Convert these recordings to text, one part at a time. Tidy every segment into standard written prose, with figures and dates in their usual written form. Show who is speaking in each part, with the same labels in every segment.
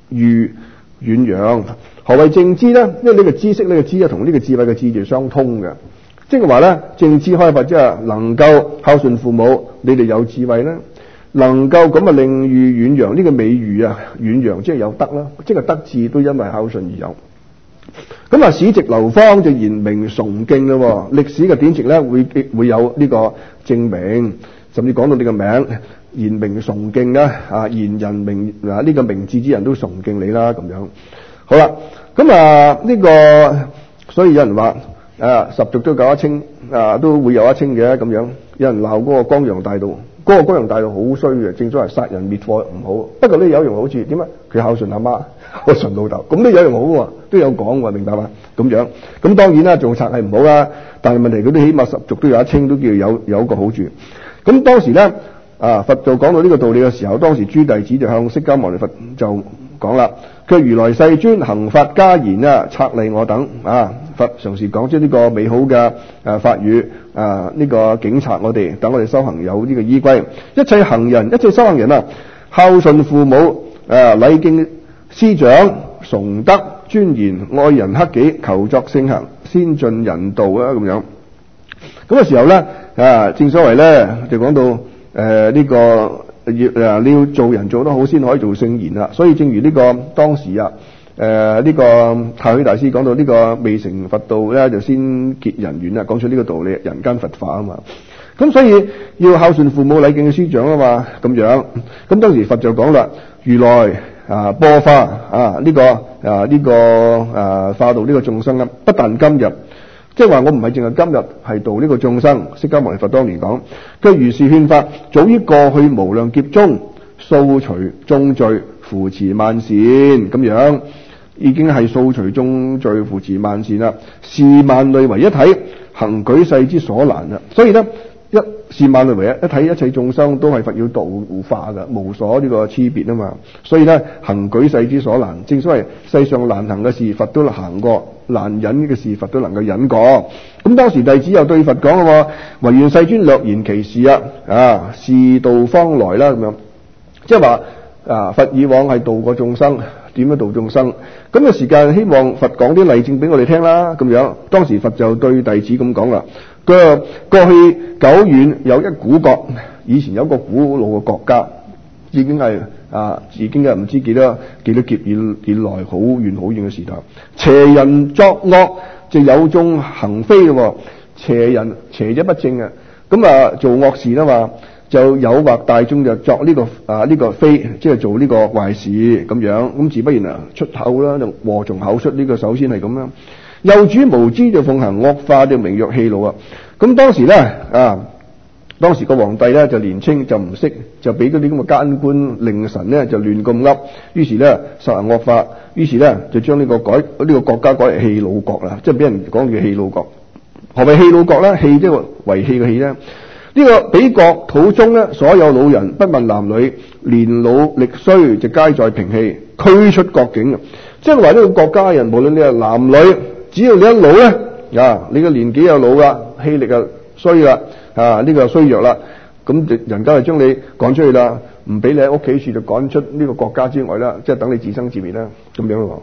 Speaker 1: 喻遠揚。何謂正知咧？因為呢個知識呢個知啊，同呢個智慧嘅智字相通嘅，即係話咧正知開發即係能夠孝順父母，你哋有智慧咧，能夠咁啊令喻遠揚呢個美譽啊，遠揚即係有德啦，即係德智都因為孝順而有。咁啊，史籍流芳就賢明崇敬咯，歷史嘅典籍咧會有呢個證明，甚至講到你個名賢明崇敬啦，賢人明呢個明智之人都崇敬你啦咁樣。好啦，咁呢個所以有人話十族都有一清都會有一清嘅咁樣。有人鬧嗰個江洋大盜，嗰個江洋大盜好衰嘅，正所謂殺人滅火唔好。不過呢有樣好處，點解？佢孝順阿媽，孝順老豆，咁都有樣好喎，都有講喎，明白嘛？咁樣，咁當然啦，做賊係唔好啦，但係問題佢都起碼十族都有一清，都叫有個好處。咁當時咧佛就講到呢個道理嘅時候，當時諸弟子就向釋迦牟尼佛就講啦，佢如來世尊行法加言策勵我等佛常時講出呢個美好嘅法語呢個警察我哋，等我哋修行有呢個依歸。一切行人，一切修行人孝順父母，禮敬師長，崇德尊賢，愛人克己，求作聖行，先進人道咁樣。咁嘅時候咧正所謂咧就講到呢個你要做人做得好先可以做聖賢啦。所以正如呢個當時呢個太虛大師講到呢個未成佛道咧就先結人緣啦，講出呢個道理，人間佛法啊嘛。咁所以要孝順父母，禮敬師長啊嘛，咁樣。咁當時佛就講啦，如來播化呢個化度呢個眾生不但今日，即係話我唔係淨係今日係度呢個眾生。釋迦牟尼佛當年講，佢如是勸法，早於過去無量劫中，掃除眾罪，扶持萬善咁樣，已經係掃除眾罪，扶持萬善啦。視萬類為一體，行舉世之所難啦。所以咧，視萬類為一體，一切眾生都係佛要度化嘅，無所呢個差別啊嘛。所以咧，行舉世之所難，正所謂世上難行嘅事，佛都行過；難忍嘅事，佛都能夠忍過。咁當時弟子又對佛講咯，唯願世尊略言其事是道方來啦咁樣，即係話佛以往係度過眾生，點樣度眾生？咁嘅時間，希望佛講啲例證俾我哋聽啦，咁樣。當時佛就對弟子咁講啦，佢過去久遠有一古國，以前有一個古老嘅國家，已經係唔知幾多劫以來好遠好遠嘅時代。邪人作惡就有眾行非嘅，邪人邪者不正咁做惡事啦嘛，就誘惑大眾就作呢個非，即係做呢個壞事咁樣。咁自不然出口啦，就禍從口出，呢個首先係咁樣。幼主無知就奉行惡化，就名曰戲怒咁當時咧當時個皇帝咧就年青就唔識，就俾嗰啲咁嘅奸官令臣咧就亂咁噏，於是咧實行惡法，於是咧就將呢個國家改為戲怒國啦，即係俾人講叫戲怒國。何謂戲怒國咧？戲即係遺棄嘅戲咧。呢個比國土中咧，所有老人不問男女，年老力衰就皆在平氣，驅出國境。即係話呢個國家人，無論你係男女，只要你一老咧你個年紀又老啦，氣力又衰啦呢個衰弱啦，咁人家就將你趕出去啦，唔俾你喺屋企住，就趕出呢個國家之外啦，即係等你自生自滅啦，咁樣咯。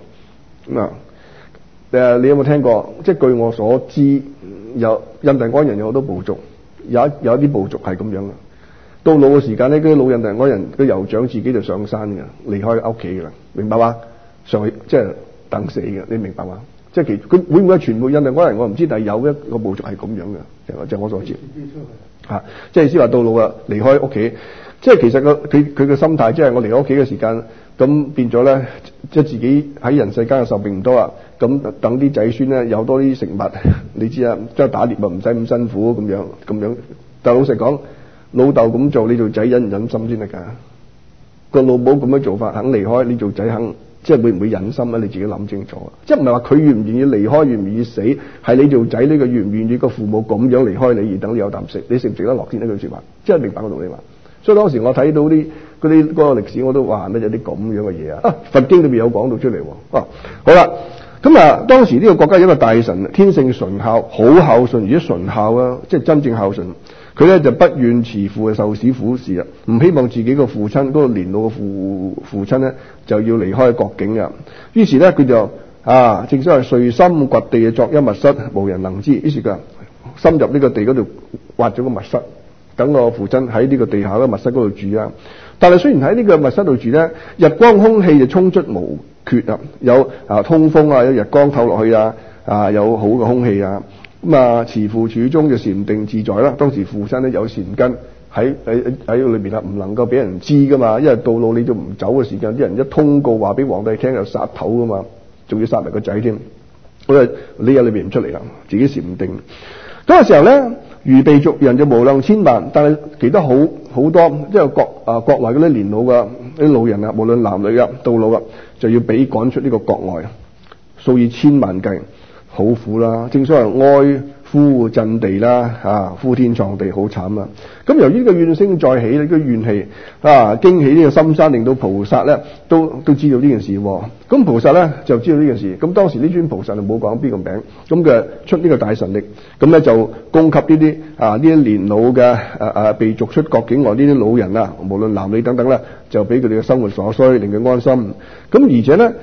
Speaker 1: 咁你有冇聽過？即係據我所知，有印第安人有好多部族。有啲部族係咁樣嘅，到老嘅時間呢，嗰啲老印第安人個酋長自己就上山嘅，離開屋企嘅啦，明白嘛？上去即係等死嘅，你明白嘛？即係佢會唔會全部印第安人我唔知，但係有一個部族係咁樣嘅，就我所知即係意思話到老離開屋企，即係其實佢嘅心態即係我離開屋企嘅時間，咁變咗咧，即係自己喺人世間嘅壽命唔多啦，咁等啲仔孫咧有多啲食物，你知即係打獵唔使咁辛苦咁樣。但係老實講，老豆咁做，你做仔忍唔忍心先得㗎？個老母咁樣做法肯離開，你做仔肯即係會唔會忍心咧？你自己諗清楚。即係唔係話佢願唔願意離開，願唔願意死，係你做仔呢個願唔願意個父母咁樣離開你，而等你有啖食，你食唔食得落先呢句說話？即係明白個道理嘛？所以當時我睇到嗰個歷史，我都話咩有啲咁樣嘅嘢佛經裏邊有講到出嚟好啦，咁當時呢個國家有一個大臣，天性純孝，好孝順，而且純孝即係真正孝順。 佢咧就不願慈父受使苦事啊，唔希望自己個父親嗰個年老嘅父親咧就要離開國境啊。於是咧佢就正所謂遂深掘地作一密室，無人能知。於是佢深入呢個地嗰度挖咗個密室，等個父親喺呢個地下嘅密室嗰度住啊。但係雖然喺呢個密室度住咧，日光空氣就充足無缺啊，有通風啊，有日光透落去啊，有好嘅空氣啊。咁慈父處中就禪定自在啦。當時父親咧有善根喺裏邊啦，唔能夠俾人知噶嘛，因為到老你都唔走嘅時間，啲人一通告話俾皇帝聽就殺頭噶嘛，仲要殺埋個仔添。咁啊，你喺裏邊唔出嚟啦，自己禪定。嗰個時候咧，預備族人就無量千萬，但係其他好多，即係國內嗰啲年老嘅啲老人啊，無論男女啊，到老啊，就要俾趕出呢個國外，數以千萬計。好苦啦，正所謂哀呼震地啦，呼天創地，好慘啊！咁由於呢個怨聲再起，呢個怨氣驚起呢個深山，令到菩薩咧都知道呢件事。咁菩薩咧就知道呢件事。咁當時呢尊菩薩就冇講邊個名，咁嘅出呢個大神力，咁咧就供給呢啲年老嘅被逐出國境外呢啲老人啊，無論男女等等啦，就俾佢哋嘅生活所需，令佢安心。咁而且咧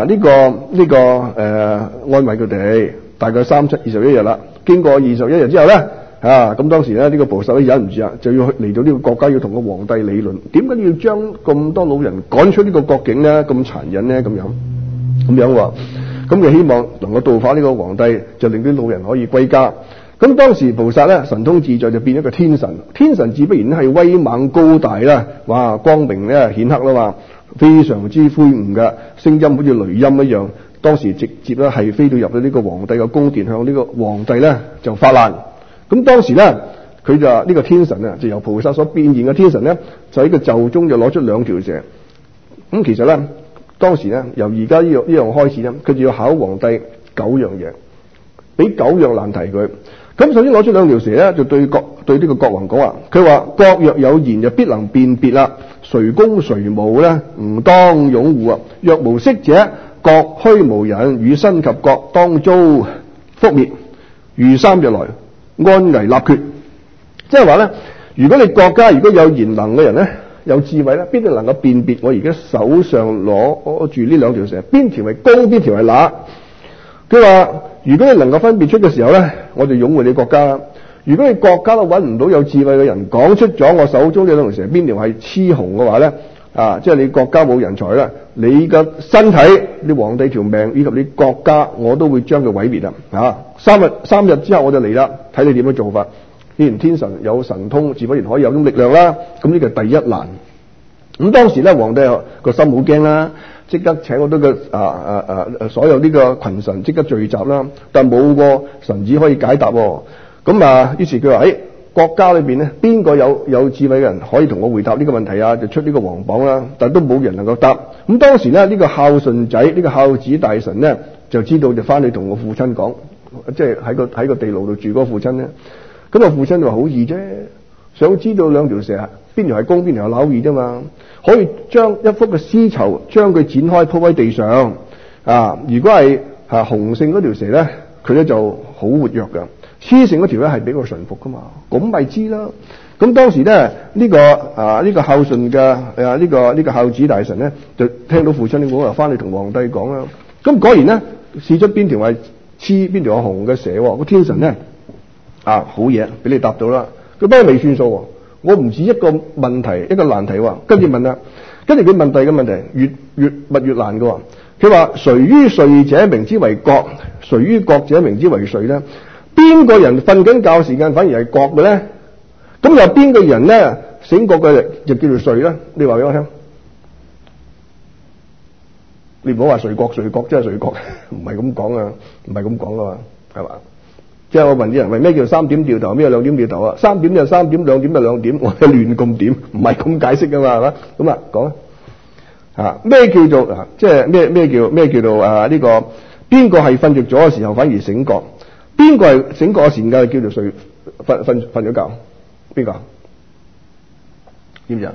Speaker 1: 安慰佢哋，大概21日啦。經過21日之後咧，咁當時咧呢個菩薩都忍唔住啊，就要嚟到呢個國家，要同個皇帝理論，點解要將咁多老人趕出呢個國境咧？咁殘忍咧？咁樣喎，咁佢希望能夠度化呢個皇帝，就令啲老人可以歸家。咁當時菩薩咧神通自在，就變咗個天神。天神自不然係威猛高大啦，哇，光明咧顯赫啦嘛，非常之恢宏嘅聲音，好似雷音一樣。當時直接咧係飛到入到呢個皇帝嘅宮殿，向呢個皇帝咧就發難。咁當時咧佢就呢個天神啊，就由菩薩所變現嘅天神咧，就喺個袖中就攞出2條蛇。咁其實咧當時咧由而家呢樣開始咧，佢就要考皇帝9樣嘢，俾9樣難題佢。咁首先攞出2條蛇咧，就對呢個國王講話，佢話國若有言就必能辨別啦，誰公誰母咧唔當擁護啊，若無識者國虛無人，與身及國當遭覆滅，如3日來安危立決。即係話咧，如果你國家如果有賢能嘅人咧，有智慧咧，必定能夠辨別我而家手上攞住呢2條蛇，邊條係公，邊條係乸。佢話如果你能夠分別出嘅時候咧，我就擁護你國家。如果你國家都揾唔到有智慧嘅人講出咗我手中呢2條蛇邊條係雌雄嘅話咧，即係你國家冇人才啦，你嘅身體、你皇帝條命以及你國家，我都會將佢毀滅啊！3日之後我就嚟啦，睇你點樣做法。既然天神有神通，自不然可以有種力量啦。咁呢個第一難。咁當時咧，皇帝個心好驚啦，即刻請好多個所有呢個群臣即刻聚集啦，但冇個臣子可以解答。咁於是佢話：國家裏邊咧，邊個有智慧嘅人可以同我回答呢個問題啊？就出呢個皇榜啦，但都冇人能夠答。咁當時咧，呢個孝順仔，呢個孝子大臣咧，就知道就翻去同個父親講，即係喺個地牢度住嗰個父親咧。咁個父親就話：好易啫，想知道2條蛇邊條係公邊條係乸易啫嘛，可以將一幅嘅絲綢將佢剪開鋪喺地上。如果係雄性嗰條蛇咧，佢咧就好活躍㗎。雌性嗰條咧係比較馴服噶嘛，咁咪知啦。咁當時咧呢個孝順嘅呢個孝子大臣咧，就聽到父親講話，翻嚟同皇帝講啦。咁果然咧試出邊條係雌邊條係雄嘅蛇，個天神咧好嘢，俾你答到啦。佢不過未算數，我唔止一個問題一個難題喎。跟住問啦，跟住佢問第二個問題，越問越難嘅。佢話：誰於睡者名之為覺，誰於覺者名之為睡咧？邊個人瞓緊覺時間反而係覺嘅咧？咁又邊個人咧醒覺嘅就叫做睡咧？你話俾我聽。你唔好話睡覺，真係睡覺，唔係咁講啊，唔係咁講噶嘛，係嘛？即係我問啲人，喂，咩叫3點掉頭，咩叫2點掉頭啊？3點就3點，2點就2點，我係亂咁點，唔係咁解釋噶嘛，係嘛？咁講啊，咩叫做即係咩叫做呢個邊個係瞓着咗嘅時候反而醒覺？邊個係醒覺嘅時間叫做睡瞓咗覺？邊個？知唔知啊？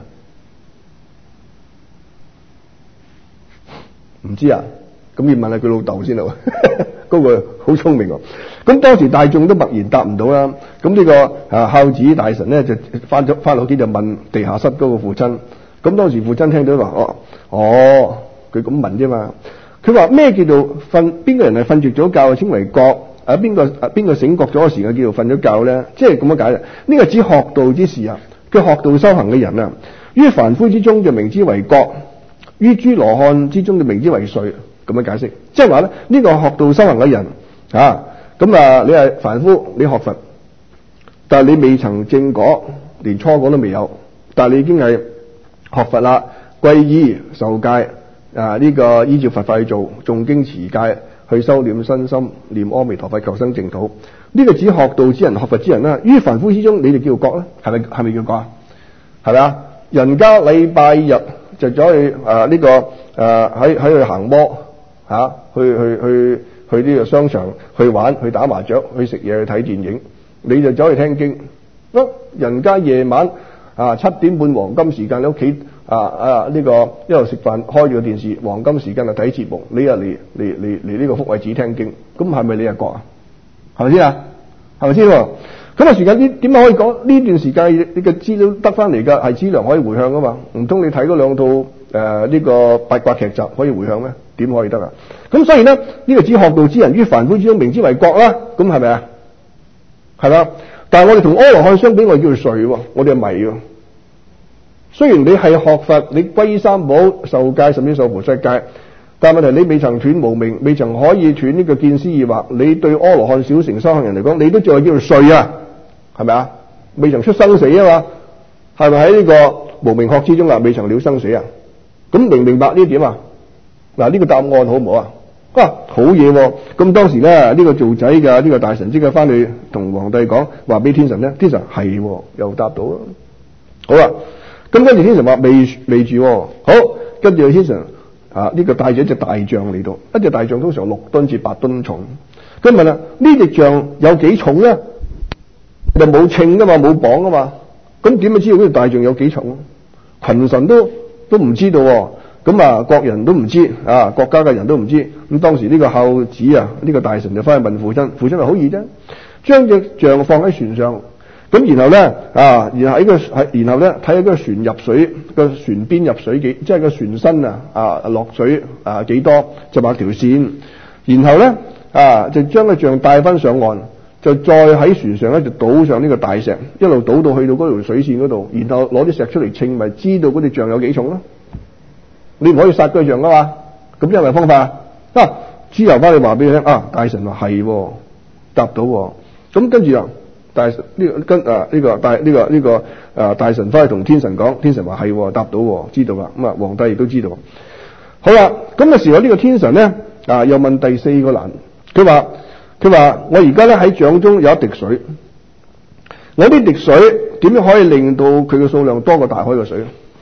Speaker 1: 唔知啊？咁要問下佢老豆先啦。 嗰個好聰明喎。咁當時大眾都默然答唔到啦。咁呢個孝子大臣咧就翻屋企就問地下室嗰個父親。咁當時父親聽到話：佢咁問啫嘛。佢話咩叫做瞓？邊個人係瞓著咗覺稱為覺？邊個醒覺咗嘅時間叫做瞓咗覺咧？即係咁樣解嘅。呢個指學道之士啊，佢學道修行嘅人啊，於凡夫之中就名之為覺，於諸羅漢之中就名之為睡。咁樣解釋，即係話咧，呢個學道修行嘅人你係凡夫，你學佛，但係你未曾正果，連初果都未有，但係你已經係學佛啦，皈依受戒呢個依照佛法去做，誦經持戒，去修煉身心，念阿彌陀佛求生淨土。呢個指學道之人、學佛之人啦。於凡夫之中，你哋叫覺咧，係咪叫覺啊？係咪啊？人家禮拜日就走去喺去行摩去呢個商場去玩、去打麻雀、去食嘢、去睇電影，你就走去聽經。人家夜晚7點半黃金時間喺屋企一路食飯，開住個電視，黃金時間嚟睇節目，你又嚟呢個福慧寺聽經，咁係咪你係覺啊？係咪先啊？係咪先？咁時間點解可以講呢段時間你嘅資料得翻嚟㗎？係資糧可以回向㗎嘛？唔通你睇嗰兩套呢個八卦劇集可以回向咩？點可以得啊？咁所以咧，呢個指學道之人於凡夫之中名之為覺啦。咁係咪啊？係啦。但係我哋同阿羅漢相比，我哋叫做睡喎，我哋係迷喎。雖然你係學佛，你皈依三寶、受戒，甚至受菩薩戒，但係問題你未曾斷無明，未曾可以斷呢個見思疑惑。你對阿羅漢小乘修行人嚟講，你都仲係叫做睡啊？係咪啊？未曾出生死啊嘛？係咪喺呢個無明學之中啊？未曾了生死啊？咁明唔明白呢點啊？嗱，呢個答案好唔好啊？好嘢喎！咁當時咧，呢個做仔嘅呢個大臣即刻翻去同皇帝講，話俾天神咧，天神係又答到啦。好啦，咁跟住天神話未住喎。好，跟住天神呢個帶咗一隻大象嚟到，一隻大象通常6噸至8噸重。佢問啦，呢隻象有幾重咧？就冇稱噶嘛，冇磅噶嘛。咁點樣知道呢隻大象有幾重？群臣都唔知道喎。咁國人都唔知國家嘅人都唔知。咁當時呢個孝子呢個大臣就翻去問父親，父親話好易啫，將隻象放喺船上，咁然後咧然後咧睇下個船入水，個船邊入水幾，即係個船身落水幾多，就畫條線，然後咧就將個象帶翻上岸，就再喺船上咧就倒上呢個大石，一路倒到去到嗰條水線嗰度，然後攞啲石出嚟稱，咪知道嗰隻象有幾重咯。你唔可以殺嗰隻象噶嘛？咁因為方法之後翻去話俾佢聽大臣話係答到喎。咁跟住大臣大臣翻去同天神講，天神話係答到喎，知道啦。咁皇帝亦都知道。好啦，咁嘅時候呢個天神咧又問第4個難，佢話我而家咧喺掌中有一滴水，我呢滴水點樣可以令到佢嘅數量多過大海嘅水？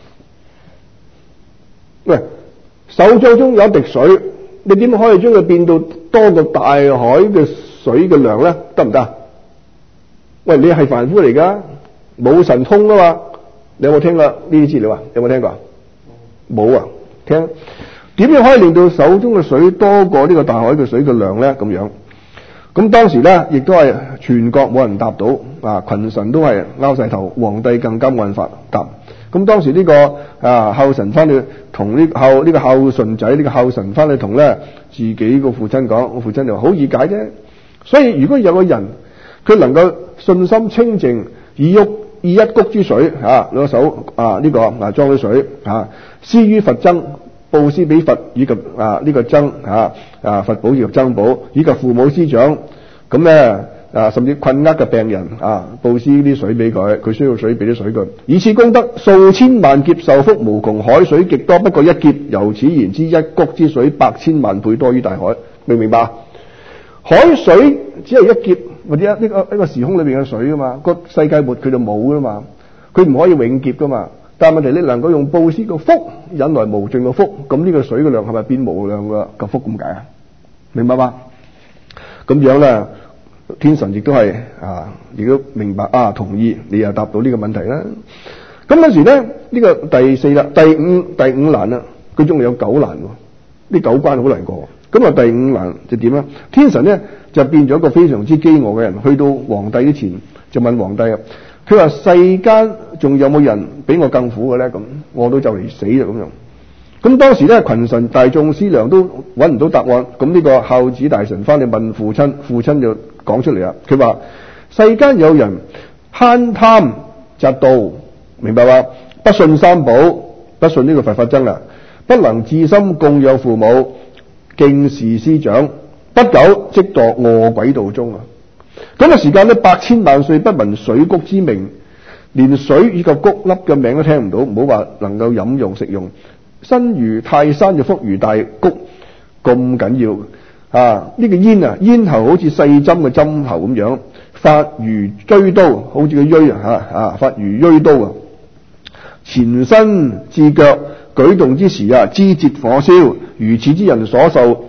Speaker 1: 喂，手掌中有一滴水，你點可以將佢變到多過大海嘅水嘅量咧？得唔得？喂，你係凡夫嚟噶，冇神通噶嘛？你有冇聽過呢啲資料啊？有冇聽過？冇啊？聽點樣可以令到手中嘅水多過呢個大海嘅水嘅量咧？咁樣，咁當時咧亦都係全國冇人答到群臣都係拗晒頭，皇帝更加冇辦法答。咁當時呢個孝臣翻去同呢個孝順仔呢個孝臣翻去同咧自己個父親講，我父親就話好易解啫。所以如果有個人佢能夠信心清淨，以一谷之水攞手裝咗水施於佛僧，布施俾佛以及呢個僧佛寶以及僧寶以及父母師長，咁咧甚至困厄嘅病人布施啲水俾佢，佢需要水俾啲水佢，以此功德數千萬劫受福無窮，海水極多不過一劫，由此言之，一谷之水百千萬倍多於大海。明唔明白？海水只係一劫或者一個時空裏邊嘅水噶嘛，個世界末佢就冇噶嘛，佢唔可以永劫噶嘛。但係問題你能夠用布施個福引來無盡嘅福，咁呢個水嘅量係咪變無量嘅福咁解啊？明白嘛？咁樣咧，天神亦都係亦都明白同意，你又答到呢個問題啦。咁嗰時咧呢個第五難啦，佢仲有9難喎，呢9關好難過。 咁啊第五難就點咧？天神咧就變咗一個非常之飢餓嘅人，去到皇帝之前就問皇帝啊，佢話世間仲有冇人比我更苦嘅咧？咁我都就嚟死啦咁樣。咁當時咧群臣大眾思量都揾唔到答案，咁呢個孝子大臣翻嚟問父親，父親就講出嚟啦。佢話世間有人慳貪嫉妒，明白嗎？不信三寶，不信呢個佛法僧啦，不能至心供養父母，敬事師長，不久即墮餓鬼道中啊！咁嘅時間咧，百千萬歲不聞水谷之名，連水以及谷粒嘅名都聽唔到，唔好話能夠飲用食用。身如泰山就福如大谷，咁緊要啊！呢個咽啊，咽喉好似細針嘅針頭咁樣，發如錐刀，好似個錐發如錐刀啊！前身至腳舉動之時啊，肢節火燒，如此之人所受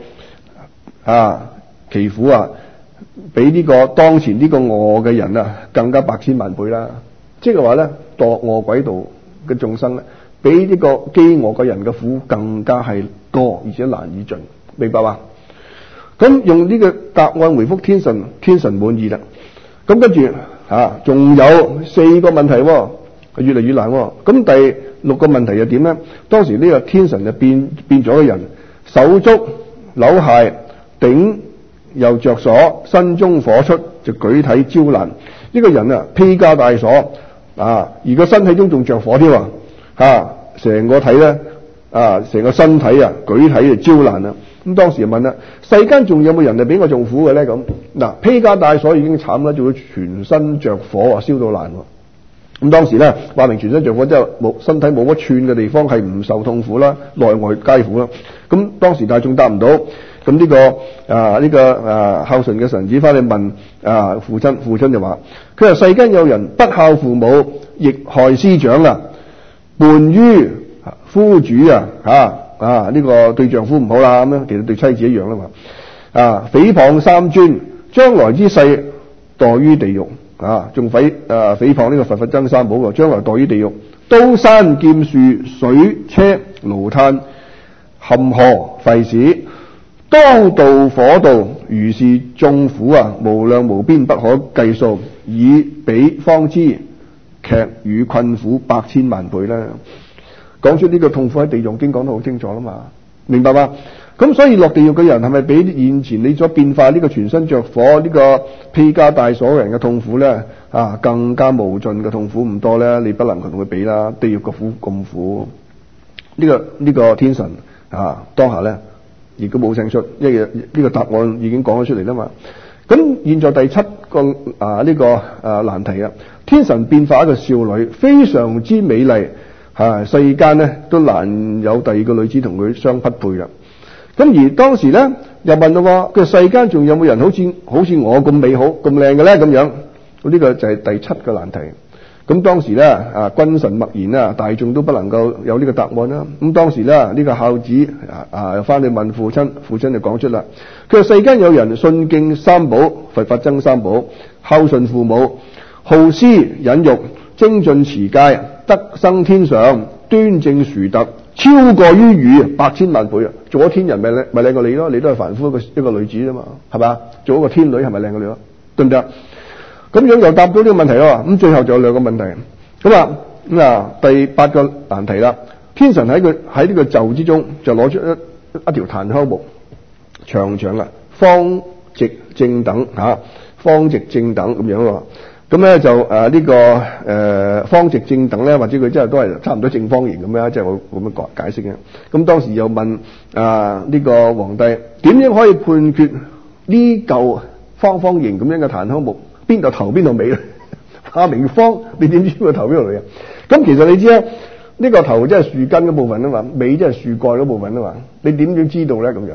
Speaker 1: 其苦啊，比呢個當前呢個餓嘅人啊，更加百千萬倍啦！即係話咧，墮餓鬼道嘅眾生咧，比呢個飢餓嘅人嘅苦更加係多，而且難以盡，明白嘛？咁用呢個答案回覆天神，天神滿意啦。咁跟住仲有4個問題喎，越嚟越難喎。咁第6個問題又點咧？當時呢個天神就變咗個人，手足扭械，頂又着鎖，身中火出，就舉體焦爛。呢個人啊，披枷帶鎖而個身體中仲着火添成個體咧成個身體舉體就焦爛啦。咁當時就問啦：世間仲有冇人係比我仲苦嘅咧？咁嗱，披枷帶鎖已經慘啦，仲要全身着火燒到爛喎。咁當時咧話明全身着火，即係身體冇乜寸嘅地方係唔受痛苦啦，內外皆苦啦。咁當時大眾答唔到，咁呢個孝順嘅臣子翻去問父親，父親就話：佢話世間有人不孝父母，亦害師長叛於夫主呢個對丈夫唔好啦，咁樣其實對妻子一樣啦嘛。誹謗三尊，將來之世墮於地獄仲誹謗呢個佛法僧三寶將來墮於地獄，刀山劍樹水車爐炭陷河沸屎，刀道火道，如是眾苦無量無邊，不可計數，以彼方知，劇與困苦百千萬倍啦。講出呢個痛苦喺地藏經講得好清楚啦嘛，明白嘛？咁所以落地獄嘅人係咪比現前你所變化呢個全身着火呢個披枷帶鎖嘅人嘅痛苦咧更加無盡嘅痛苦唔多咧？你不能同佢比啦，地獄嘅苦咁苦。呢個天神當下咧亦都冇聲出，因為呢個答案已經講咗出嚟啦嘛。咁現在第7個難題天神變化一個少女，非常之美麗世間咧都難有第二個女子同佢相匹配啦。咁而當時咧又問到佢世間仲有冇人好似我咁美好咁靚嘅咧？咁樣呢個就係第7個難題。咁當時咧君臣默然啦，大眾都不能夠有呢個答案啦。咁當時咧呢個孝子翻去問父親，父親就講出啦。佢話世間有人信敬三寶，佛法僧三寶，孝順父母，好施忍辱，精進持戒，得生天上，端正殊特，超過於汝百千萬倍做咗天人咪靚過你咯？你都係凡夫一個女子啫嘛，係嘛？做一個天女係咪靚過你咯？對唔對？咁樣又答到呢個問題咯。咁最後仲有2個問題。咁第8個難題啦。天神喺呢個袖之中就攞出一條檀香木，長長方直正等方直正等咁樣喎。咁咧就方直正等咧，或者佢真係都係差唔多正方形咁樣，即係我咁樣解釋嘅。咁當時又問呢個皇帝點樣可以判決呢嚿方方形咁樣嘅檀香木邊度頭邊度尾咧？話明方，你點知個頭邊度尾啊？咁其實你知咧，呢個頭即係樹根嗰部分啊嘛，尾即係樹幹嗰部分啊嘛，你點樣知道咧？咁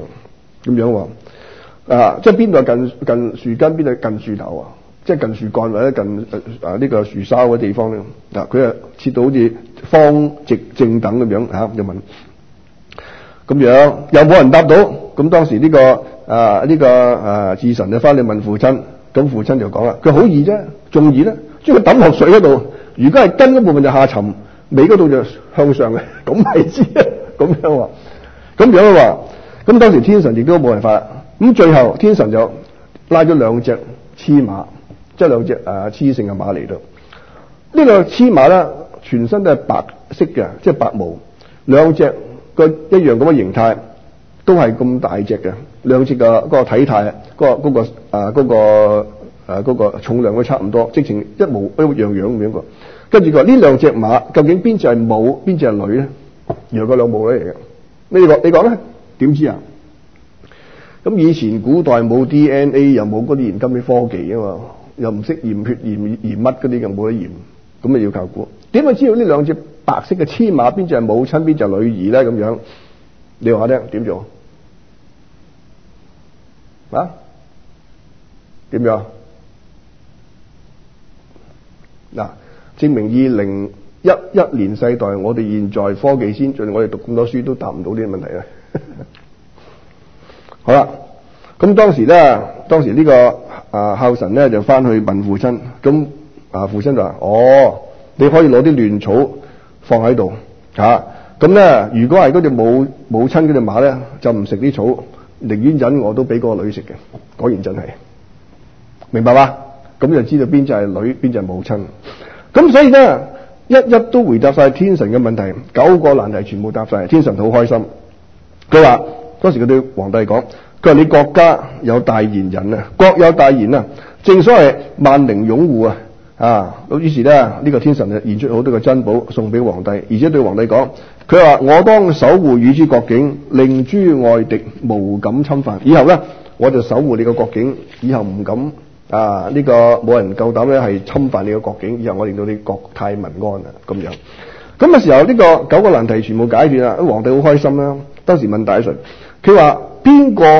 Speaker 1: 樣即係邊度近樹根，邊度近樹頭即係近樹幹或者近呢個樹梢嘅地方咧。佢切到好似方直正等咁樣就問咁樣，又冇人答到。咁當時呢個智臣就翻嚟問父親，咁父親就講啦：佢好易啫，仲易咧，將佢抌落水嗰度。如果係根嗰部分就下沉，尾嗰度就向上嘅，咁係知啊。咁樣話， 咁當時天神亦都冇辦法，咁最後天神就拉咗兩隻雌馬，即係兩隻雌性嘅馬嚟到。呢個雌馬咧，全身都係白色嘅，即係白毛，兩隻個一樣咁嘅形態，都係咁大隻嘅，兩隻嘅嗰個體態，嗰個重量都差唔多，直情一模一樣樣咁樣個。跟住佢話呢兩隻馬究竟邊隻係母，邊隻係女咧？原來嗰兩母女嚟嘅。你講咧？點知啊？咁以前古代冇 DNA， 又冇嗰啲現今啲科技啊嘛，又唔識驗血驗乜嗰啲嘅，冇得驗，咁咪要靠估。點解知道呢兩隻白色嘅雌馬邊隻係母親，邊隻係女兒咧？咁樣你話我聽點做啊？點樣嗱？證明2011年世代，我哋現在科技先進，我哋讀咁多書都答唔到呢啲問題啦。好啦，咁當時呢個孝神咧就翻去問父親，咁父親就話：你可以攞啲亂草放喺度嚇，咁咧如果係嗰隻母親嗰隻馬咧，就唔食啲草，寧願忍我都俾嗰個女食嘅。果然真係，明白嘛？咁就知道邊隻係女，邊隻係母親。咁所以咧，一都回答晒天神嘅問題，9個難題全部答晒，天神好開心。佢話當時佢對皇帝講：佢話你國家有大賢人啊，國有大賢啊，正所謂萬靈擁護啊。咁於是咧，呢個天神就現出好多個珍寶送俾皇帝，而且對皇帝講：佢話我當守護與之國境，令諸外敵無敢侵犯。以後咧，我就守護你個國境，以後唔敢。呢個冇人夠膽咧係侵犯你個國境，以後我令到你國泰民安啊，咁樣。咁嘅時候，呢個9個難題全部解決啦，皇帝好開心啦。當時問大臣，佢話邊個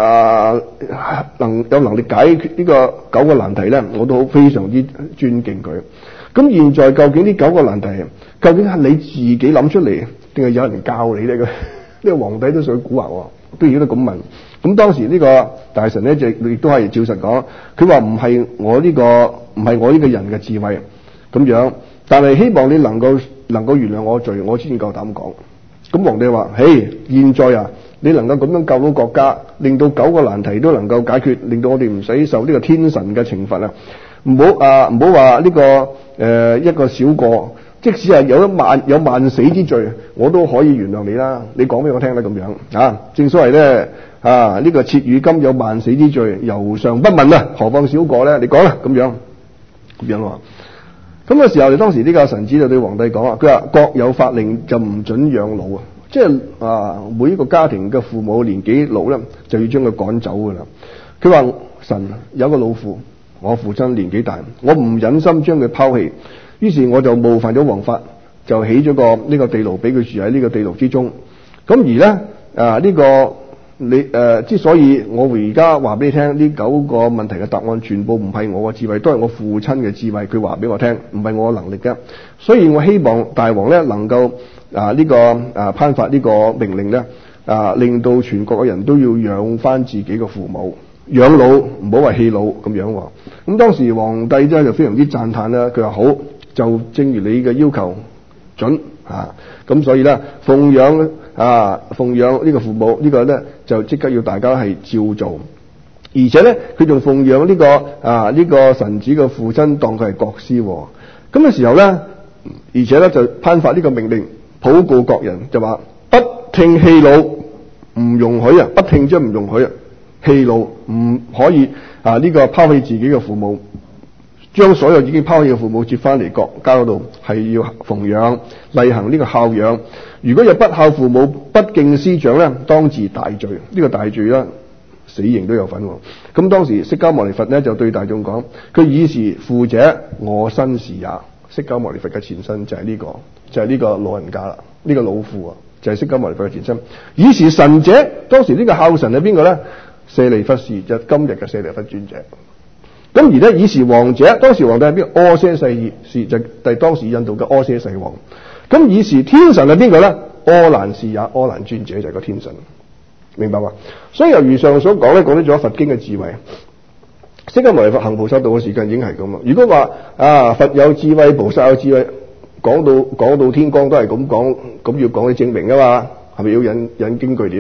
Speaker 1: 有能力解決呢個9個難題咧？我都好非常之尊敬佢。咁現在究竟呢9個難題，究竟係你自己諗出嚟，定係有人教你咧？呢個皇帝都想蠱惑喎，都而家都咁問。咁當時呢個大臣咧就亦都係照實講，佢話唔係我呢個人嘅智慧咁樣，但係希望你能夠原諒我罪，我先夠膽講。咁皇帝話：現在啊，你能夠咁樣救到國家，令到9個難題都能夠解決，令到我哋唔使受呢個天神嘅懲罰啊！唔好話呢個一個小過，即使係有萬死之罪，我都可以原諒你啦。你講俾我聽啦，咁樣啊！正所謂咧呢個妾與金有萬死之罪，猶尚不問啊，何況小過咧？你講啦，咁樣喎。咁嘅時候，當時呢個臣子就對皇帝講啊，佢話國有法令就唔准養老啊，即係每一個家庭嘅父母年紀老咧，就要將佢趕走噶啦。佢話神有個老父，我父親年紀大，我唔忍心將佢拋棄，於是我就冒犯咗王法，就起咗呢個地牢俾佢住喺呢個地牢之中。咁而咧呢個之所以我而家話俾你聽，呢9個問題嘅答案全部唔係我嘅智慧，都係我父親嘅智慧，佢話俾我聽，唔係我嘅能力嘅。所以我希望大王咧能夠頒發呢個命令咧令到全國嘅人都要養翻自己嘅父母，養老唔好話棄老咁樣喎。咁當時皇帝咧就非常之讚嘆啦，佢話好，就正如你嘅要求準咁所以咧奉養呢個父母呢個咧就即刻要大家係照做，而且咧佢仲奉養呢個臣子嘅父親當佢係國師。咁嘅時候咧，而且咧就頒發呢個命令，普告國人就話不聽棄老，唔容許不聽即係唔容許棄老，唔可以呢個拋棄自己嘅父母，將所有已經拋棄嘅父母接翻嚟國家嗰度，係要奉養，例行呢個孝養。如果有不孝父母、不敬師長咧，當治大罪。呢個大罪咧，死刑都有份。咁當時釋迦牟尼佛咧就對大眾講：佢以是父者，我身是也。釋迦牟尼佛嘅前身就係呢個老人家啦，呢個老父就係釋迦牟尼佛嘅前身。以是神者，當時呢個孝神係邊個咧？舍利弗是，就今日嘅舍利弗尊者。咁而咧，以是王者，當時皇帝係邊個？阿闍世是，就係當時印度嘅阿闍世王。咁以是天神係邊個咧？阿難是也，阿難尊者就係個天神，明白嘛？所以由如上所講咧，講得咗佛經嘅智慧。釋迦牟尼佛行菩薩道嘅時間已經係咁啦。如果話佛有智慧，菩薩有智慧，講到天光都係咁講，咁要講啲證明啊嘛？係咪要引經據典啊？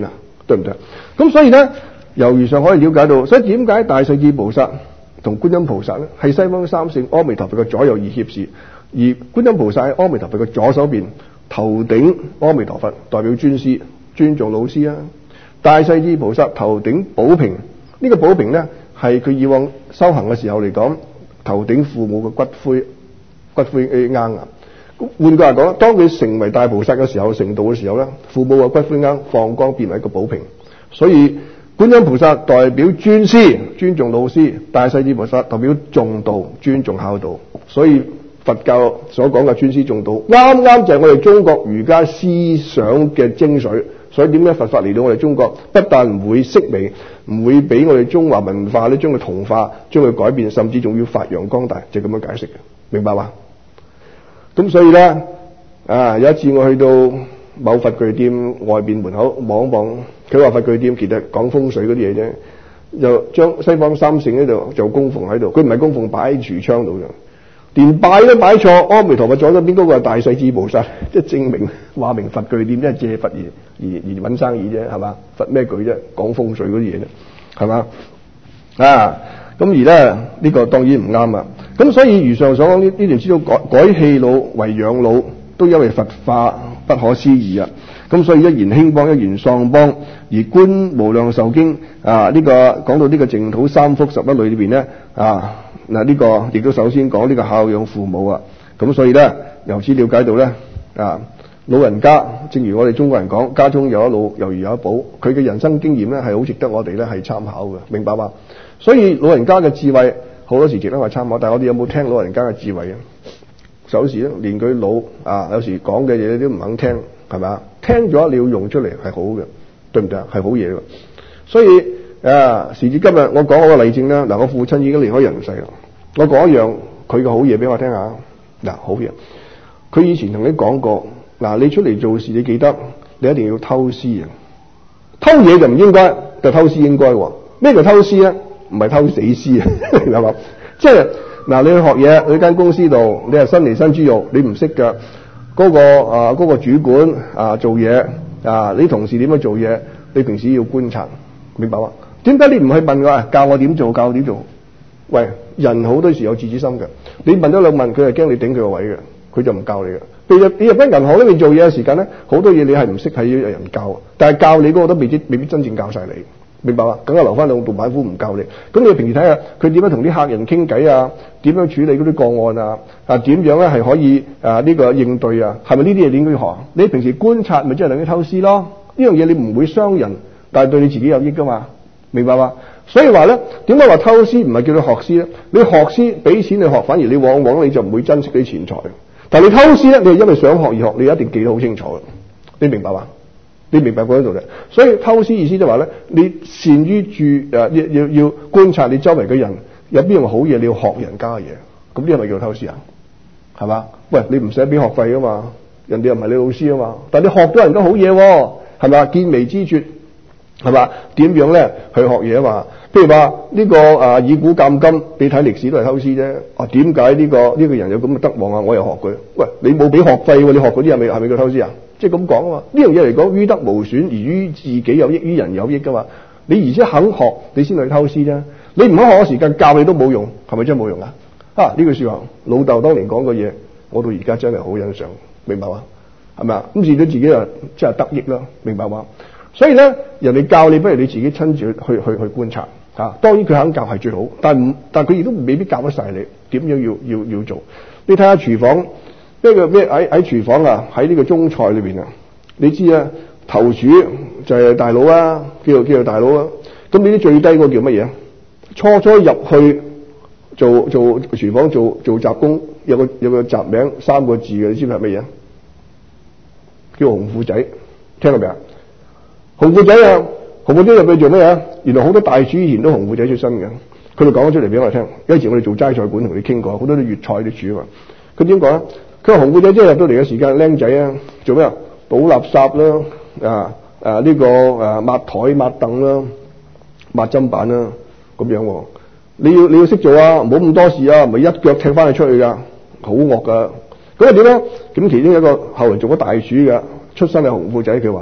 Speaker 1: 對唔對？咁所以咧，由於上可以了解到，所以點解大勢至菩薩同觀音菩薩咧係西方三聖阿彌陀佛嘅左右二脅侍，而觀音菩薩喺阿彌陀佛嘅左手邊，頭頂阿彌陀佛代表尊師，尊重老師啊。大勢至菩薩頭頂寶瓶，呢個寶瓶咧係佢以往修行嘅時候嚟講，頭頂父母嘅骨灰罌啊。換句話講，當佢成為大菩薩嘅時候，成道嘅時候咧，父母嘅骨灰罌放光變為一個寶瓶，所以觀音菩薩代表尊師，尊重老師；大勢至菩薩代表重道，尊重孝道。所以佛教所講嘅尊師重道，啱啱就係我哋中國儒家思想嘅精髓。所以點解佛法嚟到我哋中國，不但唔會式微，唔會俾我哋中華文化咧將佢同化，將佢改變，甚至仲要發揚光大，就咁樣解釋嘅，明白嘛？咁所以咧，有一次我去到某佛具店外邊門口望一望，佢話佛具店其實講風水嗰啲嘢啫，就將西方三聖喺度做供奉喺度，佢唔係供奉擺喺櫥窗度嘅。連拜都擺錯，阿彌陀佛左咗邊嗰個係大勢至菩薩，即係證明話明佛具店即係借佛而搵生意啫，係嘛？佛咩具啫？講風水嗰啲嘢啫，係嘛？咁而咧呢個當然唔啱啊！咁所以如上所講呢段知道改棄老為養老，都因為佛化不可思議啊！咁所以一言興邦，一言喪邦。而觀無量壽經呢個講到呢個淨土三福十一類裏邊咧呢個亦都首先講呢個孝養父母啊。咁所以咧由此了解到咧老人家，正如我哋中國人講，家中有一老，猶如有一寶。佢嘅人生經驗咧係好值得我哋咧係參考嘅，明白嘛？所以老人家嘅智慧好多時值得我參考，但係我哋有冇聽老人家嘅智慧啊？有時咧連佢老有時講嘅嘢你都唔肯聽，係咪啊？聽咗你要用出嚟係好嘅，對唔對啊？係好嘢㗎。所以時至今日我講我個例證啦。我父親已經離開人世啦，我講一樣佢嘅好嘢俾我聽下。好嘢，佢以前同你講過，你出嚟做事你記得你一定要偷師啊，偷嘢就唔應該，就偷師應該喎。咩叫偷師咧？唔係偷死師啊，係嘛？即係你去學嘢，去間公司度，你係新嚟新豬肉，你唔識㗎。嗰個主管做嘢你同事點樣做嘢，你平時要觀察，明白嘛？點解你唔去問佢教我點做？教我點做？喂，人好多時有自知心嘅，你問咗兩問，佢係驚你頂佢個位嘅，佢就唔教你嘅。譬如你入間銀行裏面做嘢嘅時間咧，好多嘢你係唔識，係要有人教，但係教你嗰個都未必真正教晒你。明白嘛？梗係留翻兩道板斧唔教你。咁你平時睇下佢點樣同啲客人傾偈啊？點樣處理嗰啲個案啊？點樣咧係可以呢個應對啊？係咪呢啲嘢點樣學？你平時觀察咪即係等於偷師咯？呢樣嘢你唔會傷人，但係對你自己有益噶嘛？明白嘛？所以話咧，點解話偷師唔係叫你學師咧？你學師俾錢你學，反而你往往你就唔會珍惜啲錢財。但係你偷師咧，你係因為想學而學，你一定記得好清楚嘅。你明白嘛？你明白嗰度嘅，所以偷師意思就話咧，你善於要觀察你周圍嘅人，有邊樣好嘢你要學人家嘅嘢，咁呢係咪叫偷師啊？係嘛？喂，你唔使俾學費噶嘛，人哋又唔係你老師啊嘛，但係你學到人家好嘢喎，係嘛？見微知著，係嘛？點樣咧去學嘢啊嘛？譬如話呢個以古鑑今，你睇歷史都係偷師啫。點解呢個人有咁嘅德望啊？我又學佢。喂，你冇俾學費喎，你學嗰啲係咪叫偷師啊？即係咁講啊嘛，呢樣嘢嚟講，於德無損而於自己有益，於人有益噶嘛。你而且肯學，你先去偷師啫。你唔肯學嘅時間教你都冇用，係咪真係冇用啊？呢句說話，老豆當年講嘅嘢，我到而家真係好欣賞，明白嘛？係咪啊？咁至到自己就真係得益啦，明白嘛？所以咧，人哋教你，不如你自己親自去觀察當然佢肯教係最好，但佢亦都未必教得晒你點樣要做。你睇下廚房。咩喺廚房喺呢個中菜裏邊你知頭廚就係大佬叫做大佬咁呢啲最低嗰個叫乜嘢？初入去做廚房做雜工，有個雜名3個字嘅，你知唔知係乜嘢？叫紅褲仔，聽過未啊？紅褲仔紅褲仔入去做咩啊？原來好多大廚以前都紅褲仔出身嘅，佢哋講咗出嚟俾我哋聽。有陣時我哋做齋菜館同佢傾過，好多啲粵菜啲廚啊嘛，佢點講咧？佢話紅褲仔即係入到嚟嘅時間，僆仔做咩啊？倒垃圾啦，呢個抹台抹凳啦，抹砧板啦，咁樣。你要識做唔好咁多事唔係一腳踢翻佢出去噶，好惡噶。咁點咧？咁其中有一個後來做咗大廚嘅，出身係紅褲仔，佢話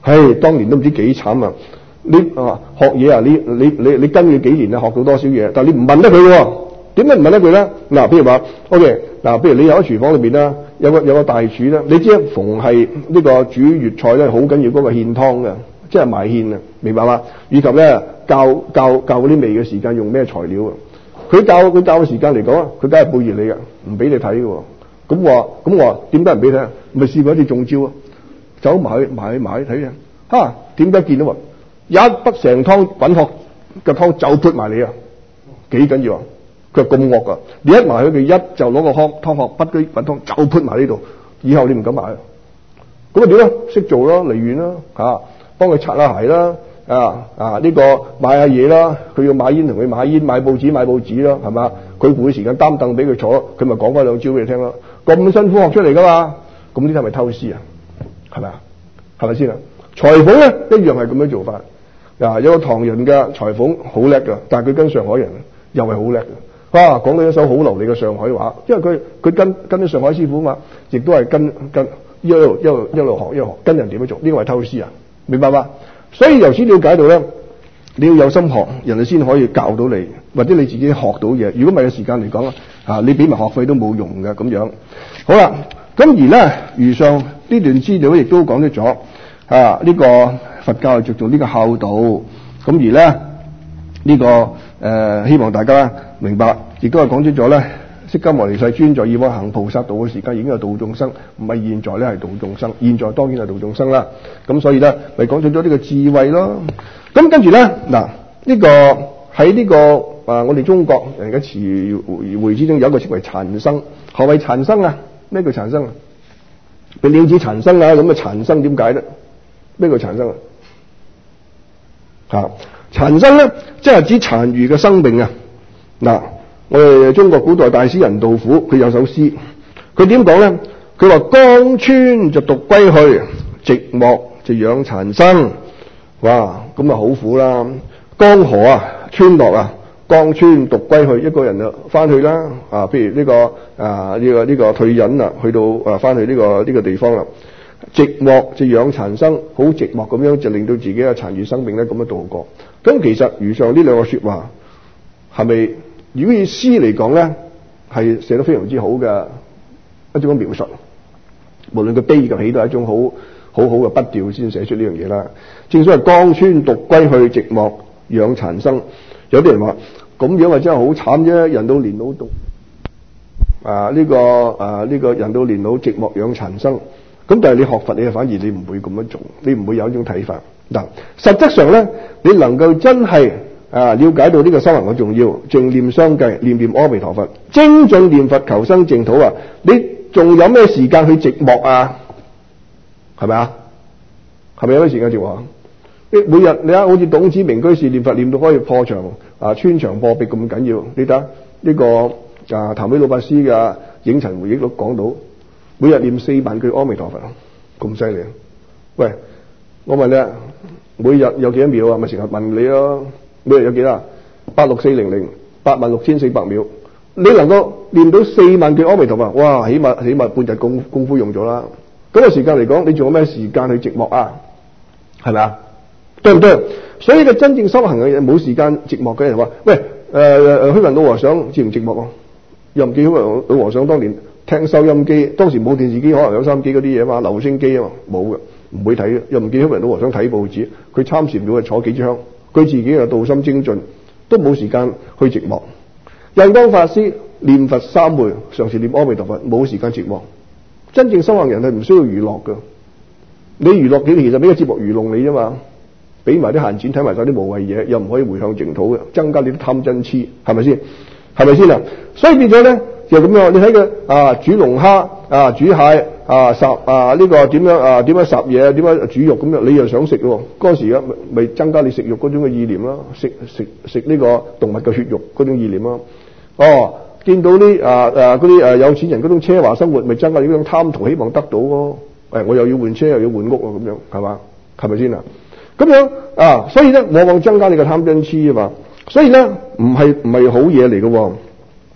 Speaker 1: 當年都唔知幾慘啊！你學嘢啊，你跟佢幾年啊，學到多少嘢？但係你唔問得佢喎，點解唔問得佢咧？嗱，譬如話 ，OK，嗱，譬如你有喺廚房裏邊啦，有個大廚咧，你知逢係呢個煮粵菜咧，好緊要嗰個獻湯嘅，即係埋獻啊，明白嘛？以及咧教嗰啲味嘅時間用咩材料啊？佢教嘅時間嚟講啊，佢梗係背住你嘅，唔俾你睇嘅喎。咁我話點解唔俾你睇？咪試過一次中招啊！走埋去睇啊！點解見到啊？一筆成湯滾殼嘅湯就潑埋你啊！幾緊要啊？佢係咁惡噶，你一埋去佢一就攞個湯殼筆啲滾湯就潑埋呢度，以後你唔敢埋。咁啊點啊？識做咯，離遠啦幫佢擦下鞋啦，呢個買下嘢啦，佢要買煙同佢買煙，買報紙啦，係嘛？佢攰時間擔凳俾佢坐，佢咪講翻兩招俾你聽咯。咁辛苦學出嚟噶嘛？咁呢啲係咪偷師啊？係咪啊？係咪先啊？裁縫咧一樣係咁樣做法。有個唐人嘅裁縫好叻噶，但係佢跟上海人又係好叻嘅。講到一手好流利嘅上海話，因為佢跟啲上海師傅嘛，亦都係跟一路學，跟人點樣做，呢個係偷師啊，明白嘛？所以由此了解到咧，你要有心學，人哋先可以教到你，或者你自己學到嘢。如果唔係嘅時間嚟講你俾埋學費都冇用嘅咁樣。好啦，咁而咧，如上呢段資料亦都講出咗呢個佛教係着重呢個孝道，咁而咧呢個希望大家明白，亦都係講出咗咧，釋迦牟尼世尊在以往行菩薩道嘅時間已經係度眾生，唔係現在咧係度眾生，現在當然係度眾生啦。咁所以咧咪講出咗呢個智慧咯。咁跟住咧嗱，呢個喺呢個我哋中國人嘅詞彙之中有一個稱為殘生。何謂殘生啊？咩叫殘生啊？俾鳥子殘生啊，咁啊殘生點解咧？咩叫殘生啊？殘生咧，即係指殘餘嘅生命啊！嗱，我哋中國古代大詩人杜甫，佢有首詩，佢點講咧？佢話江川就獨歸去，寂寞就養殘生。哇，咁啊好苦啦！江河啊，川落啊，江川獨歸去，一個人就翻去啦。譬如呢個退隱啦，去到翻去呢個地方啦。寂寞就養殘生，好寂寞咁樣就令到自己嘅殘餘生命咧咁樣度過。咁其實如上呢兩個說話係咪？如果以詩嚟講咧，係寫得非常之好嘅一種描述。無論佢悲及喜都係一種好嘅筆調先寫出呢樣嘢啦。正所謂江川獨歸去，寂寞養殘生。有啲人話咁樣啊真係好慘啫，人到年老獨呢個人到年老寂寞養殘生。咁但係你學佛，你反而你唔會咁樣做，你唔會有一種睇法。嗱，實質上咧，你能夠真係了解到呢個修行嘅重要，淨念相繼，念念阿彌陀佛，精進念佛求生淨土啊！你仲有咩時間去寂寞啊？係咪啊？係咪有咩時間寂寞啊？每日你睇好似董子明居士念佛念到可以破牆穿牆破壁咁緊要。你睇呢個譚偉老法師嘅影塵回憶錄講到，每日念4萬句阿彌陀佛，咁犀利。喂，我問你，每日有幾多秒啊？咪成日問你咯。每日有幾多？86400 86400秒。你能夠念到4萬句阿彌陀佛，哇！起碼半日功夫用咗啦。咁嘅時間嚟講，你仲有咩時間去寂寞啊？係咪啊？對唔對？所以你真正修行嘅人冇時間寂寞嘅人話：喂，虛雲老和尚寂唔寂寞啊？又唔見虛雲老和尚當年聽收音機，當時冇電視機，可能有收音機嗰啲嘢嘛，留聲機啊嘛，冇嘅，唔會睇嘅。又唔見虛雲老和尚睇報紙，佢參禪廟係坐幾支香，佢自己又道心精進，都冇時間去寂寞。印光法師念佛3回，常時念阿彌陀佛，冇時間寂寞。真正修行人係唔需要娛樂㗎，你娛樂其實俾個節目娛弄你啫嘛，俾埋啲閒錢睇埋晒啲無謂嘢，又唔可以回向淨土嘅，增加你啲貪嗔痴，係咪先？係咪先啊？所以變咗咧就咁樣，你睇佢煮龍蝦煮蟹烚呢個點樣點樣烚嘢，點樣煮肉咁樣，你又想食喎？嗰時咪增加你食肉嗰種嘅意念啦，食呢個動物嘅血肉嗰種意念啦。見到啲嗰啲有錢人嗰種奢華生活，咪增加你嗰種貪圖希望得到咯。我又要換車又要換屋啊，咁樣係嘛？係咪先啊？咁樣所以咧往往增加你嘅貪嗔痴啊嘛。所以咧唔係好嘢嚟嘅。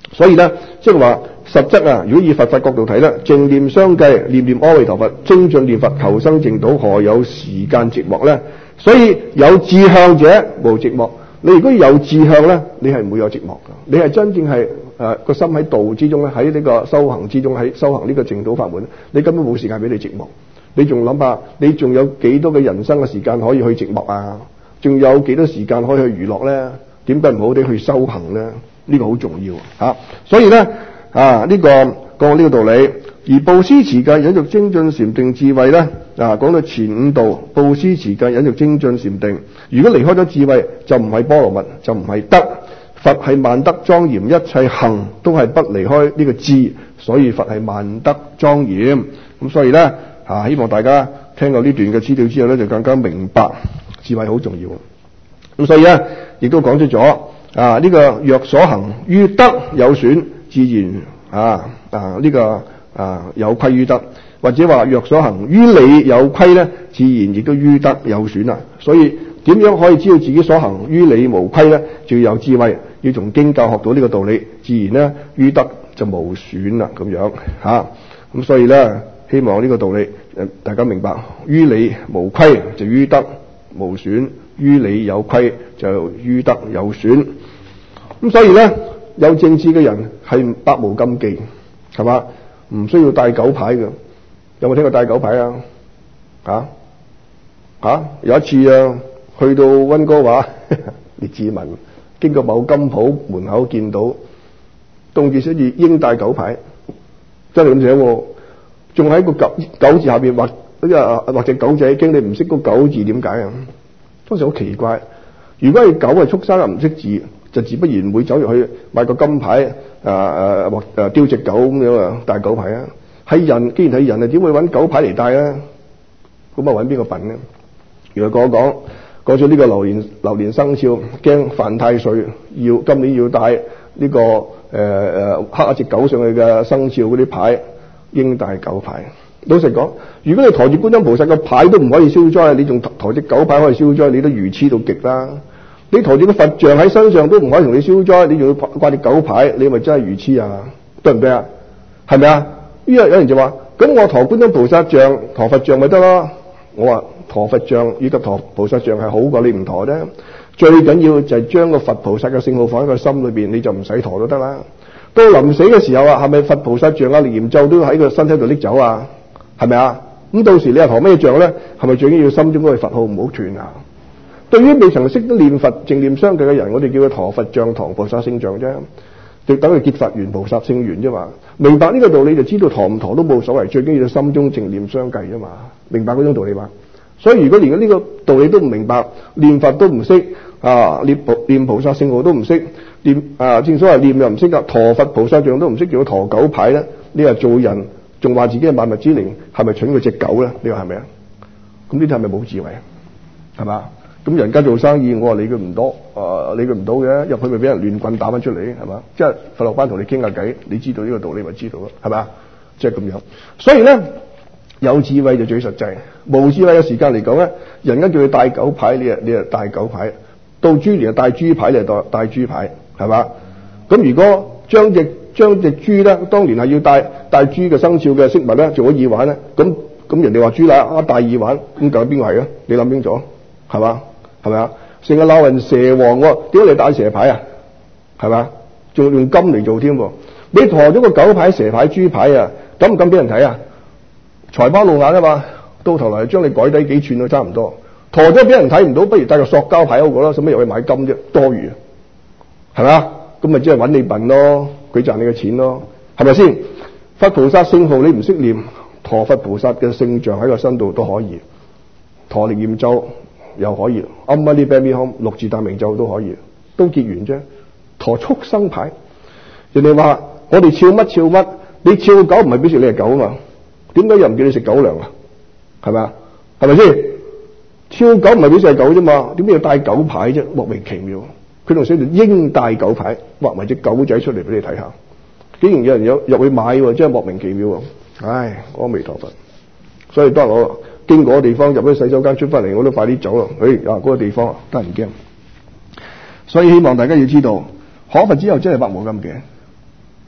Speaker 1: 所以咧，即係話實質啊，如果以佛法角度睇咧，靜念相繼，念念阿彌陀佛，精進念佛，求生淨土，何有時間寂寞咧？所以有志向者無寂寞。你如果有志向咧，你係唔會有寂寞㗎。你係真正係個心喺道之中咧，喺呢個修行之中，喺修行呢個淨土法門，你根本冇時間俾你寂寞。你仲諗下，你仲有幾多嘅人生嘅時間可以去寂寞啊？仲有幾多時間可以去娛樂咧？點解唔好啲去修行咧？呢個好重要啊！所以咧呢個講呢個道理。而布施持戒忍辱精進禪定智慧咧講到前五道，布施持戒忍辱精進禪定。如果離開咗智慧，就唔係波羅蜜，就唔係德。佛係萬德莊嚴，一切行都係不離開呢個智，所以佛係萬德莊嚴。咁所以咧希望大家聽到呢段嘅資料之後咧，就更加明白智慧好重要。咁所以咧，亦都講出咗呢個若所行於德有損，自然呢個有虧於德，或者話若所行於理有虧咧，自然亦都於德有損啦。所以點樣可以知道自己所行於理無虧咧？就要有智慧，要從經教學到呢個道理，自然咧於德就無損啦。咁樣咁所以咧，希望呢個道理大家明白，於理無虧就於德無損，於理有虧就於德有損。咁所以咧，有正智嘅人係百無禁忌，係嘛？唔需要帶狗牌嘅。有冇聽過帶狗牌啊？有一次去到溫哥華列治文，經過某金鋪門口見到凍結寫住應帶狗牌，真係咁寫喎。仲喺個狗字下邊畫隻狗仔，驚你唔識個狗字點解啊？當時好奇怪，如果係狗係畜生又唔識字，就自不然會走入去買個金牌或雕隻狗咁樣帶狗牌啊。係人，既然係人，點會揾狗牌嚟帶啊？咁揾邊個笨呢？原來講咗呢個流年生肖，驚犯太歲，今年要帶呢個刻一隻狗上去嘅生肖嗰啲牌，應帶狗牌。老實講，如果你抬住觀音菩薩個牌都唔可以消災，你仲抬隻狗牌可以消災，你都愚痴到極啦！你抬住個佛像喺身上都唔可以同你消災，你仲要掛隻狗牌，你咪真係愚痴啊？對唔對啊？係咪啊？呢有人就話：咁我抬觀音菩薩像、抬佛像咪得咯？我話抬佛像以及抬菩薩像係好過你唔抬啫。最緊要就係將個佛菩薩嘅聖號放喺個心裏邊，你就唔使抬都得啦。到臨死嘅時候係咪佛菩薩像念念咒都喺個身體度拎走啊？係咪啊？咁到時你又抬咩像咧？係咪最緊要心中嗰個佛號唔好斷啊？對於未曾識得念佛淨念相繼嘅人，我哋叫佢抬佛像、抬菩薩聖像啫，就等佢結佛緣、菩薩聖緣啫嘛。明白呢個道理就知道抬唔抬都冇所謂，最緊要心中淨念相繼啫嘛。明白嗰種道理嘛？所以如果連呢個道理都唔明白，念佛都唔識念菩薩聖號都唔識正所謂念又唔識噶，抬佛菩薩像都唔識，叫佢抬狗牌咧，你話做人仲話自己係萬物之靈，係咪蠢過隻狗咧？你話係咪啊？咁呢啲係咪冇智慧啊？係嘛？咁人家做生意，我話理佢唔多，理佢唔到嘅，入去咪俾人亂棍打翻出嚟，係嘛？即係佛落班同你傾下偈，你知道呢個道理咪知道咯，係嘛？即係咁樣。所以咧，有智慧就最實際，冇智慧嘅時間嚟講咧，人家叫你帶狗牌，你就帶狗牌；到豬年就帶豬牌，你就帶豬牌，係嘛？咁如果將隻豬咧，當年係要帶豬嘅生肖嘅飾物咧，做咗耳環咧，咁人哋話豬乸帶耳環，咁究竟邊個係啊？你諗清楚，係嘛？係咪啊？成日鬧人蛇王喎，點解你帶蛇牌啊？係嘛？仲用金嚟做添喎？你抬咗個狗牌、蛇牌、豬牌啊，敢唔敢俾人睇啊？財花露眼啊嘛，到頭嚟將你改低幾寸都差唔多。抬咗俾人睇唔到，不如帶個塑膠牌好過啦，使乜入去買金啫？多餘，係嘛？咁咪即係揾你笨咯，佢賺你嘅錢咯，係咪先？佛菩薩聖號你唔識念，抬佛菩薩嘅聖像喺個身度都可以，抬力念咒又可以，唵嘛呢叭咪吽六字大明咒都可以，都結緣啫。抬畜生牌，人哋話我哋肖乜，你肖狗唔係表示你係狗啊嘛？點解又唔叫你食狗糧啊？係咪啊？係咪先？肖狗唔係表示係狗啫嘛？點解要帶狗牌啫？莫名其妙。佢仲寫住應帶狗牌，畫埋隻狗仔出嚟俾你睇下。竟然有人入去買喎，真係莫名其妙喎！唉，阿彌陀佛。所以當我經過個地方入咗洗手間出翻嚟，我都快啲走啦。嗰個地方得唔驚。所以希望大家要知道，學佛之後真係百無禁忌。